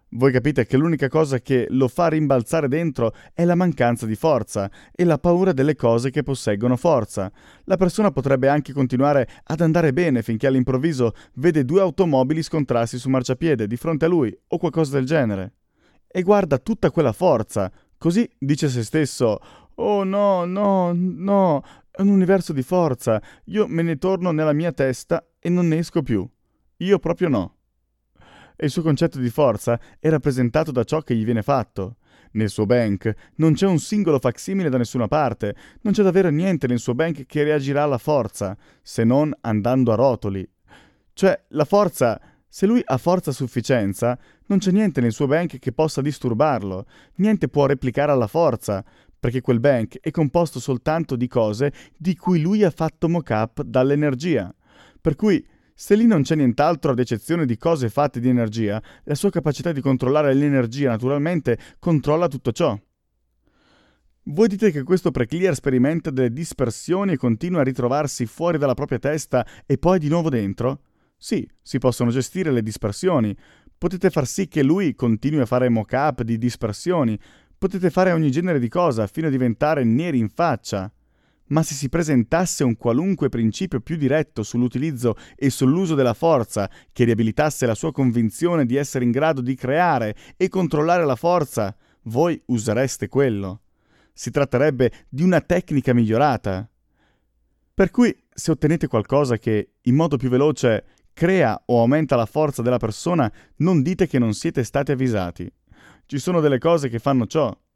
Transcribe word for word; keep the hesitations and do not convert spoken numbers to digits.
Voi capite che l'unica cosa che lo fa rimbalzare dentro è la mancanza di forza e la paura delle cose che posseggono forza. La persona potrebbe anche continuare ad andare bene finché all'improvviso vede due automobili scontrarsi su marciapiede di fronte a lui o qualcosa del genere. E guarda tutta quella forza, così dice a se stesso: «Oh no, no, no, è un universo di forza, io me ne torno nella mia testa e non ne esco più. Io proprio no». E il suo concetto di forza è rappresentato da ciò che gli viene fatto. Nel suo bank non c'è un singolo facsimile da nessuna parte, non c'è davvero niente nel suo bank che reagirà alla forza, se non andando a rotoli. Cioè, la forza, se lui ha forza a sufficienza, non c'è niente nel suo bank che possa disturbarlo, niente può replicare alla forza, perché quel bank è composto soltanto di cose di cui lui ha fatto mock-up dall'energia. Per cui, se lì non c'è nient'altro ad eccezione di cose fatte di energia, la sua capacità di controllare l'energia naturalmente controlla tutto ciò. Voi dite che questo preclear sperimenta delle dispersioni e continua a ritrovarsi fuori dalla propria testa e poi di nuovo dentro? Sì, si possono gestire le dispersioni. Potete far sì che lui continui a fare mock-up di dispersioni. Potete fare ogni genere di cosa fino a diventare neri in faccia. Ma se si presentasse un qualunque principio più diretto sull'utilizzo e sull'uso della forza che riabilitasse la sua convinzione di essere in grado di creare e controllare la forza, voi usereste quello. Si tratterebbe di una tecnica migliorata. Per cui, se ottenete qualcosa che, in modo più veloce, crea o aumenta la forza della persona, non dite che non siete stati avvisati. Ci sono delle cose che fanno ciò.